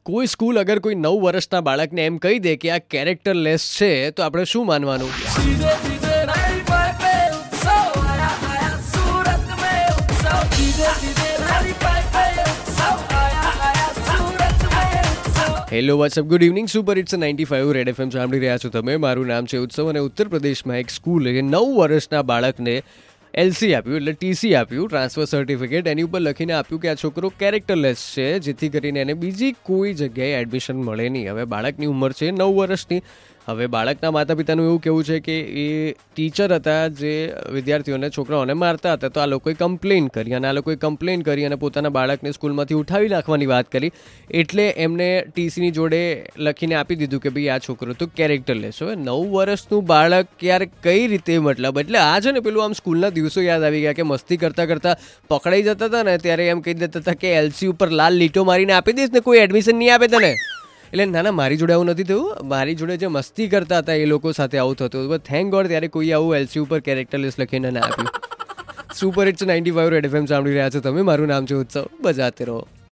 કોઈ સ્કૂલ અગર કોઈ 9 વર્ષના બાળકને એમ કહી દે કે આ કેરેક્ટરલેસ છે તો આપણે શું માનવાનું? Hello what's up, good evening. Super it's 95 red FM સાંભળી રહ્યા છો તમે. મારું નામ છે ઉત્સવ અને ઉત્તર પ્રદેશમાં એક સ્કૂલે 9 વર્ષના બાળકને એલસી આપ્યું, એટલે ટીસી આપ્યું, ટ્રાન્સફર સર્ટિફિકેટ. એની ઉપર લખીને આપ્યું કે આ છોકરો કેરેક્ટરલેસ છે, જેથી કરીને એને બીજી કોઈ જગ્યાએ એડમિશન મળે નહીં. હવે બાળકની ઉંમર છે 9 વર્ષની. હવે બાળકના માતા પિતાનું એવું કહેવું છે કે એ ટીચર હતા જે વિદ્યાર્થીઓને, છોકરાઓને મારતા હતા, તો આ લોકોએ કમ્પ્લેન કરી અને પોતાના બાળકને સ્કૂલમાંથી ઉઠાવી નાખવાની વાત કરી. એટલે એમને ટીસીની જોડે લખીને આપી દીધું કે ભાઈ આ છોકરો તો કેરેક્ટરલેસ. હવે 9 વર્ષનું બાળક યાર કઈ રીતે, મતલબ એટલે આ છે ને પેલું આમ સ્કૂલના દિવસો યાદ આવી ગયા કે મસ્તી કરતાં કરતાં પકડાઈ જતા હતા ને ત્યારે એમ કહી દેતા હતા કે એલસી ઉપર લાલ લીટો મારીને આપી દઈશ ને કોઈ એડમિશન નહીં આપે તને. એટલે ના, મારી જોડે આવું નથી થયું. મારી જોડે જે મસ્તી કરતા હતા એ લોકો સાથે આવું થતું. બટ થેન્ક ગોડ ત્યારે કોઈ આવું એલસી ઉપર કેરેક્ટરલેસ લખીને ના આપ્યું. સુપર ઇટ્સ 95 રેડ એફએમ સાંભળી રહ્યા છો તમે. મારું નામ છે ઉત્સવ. બજાતે રહો.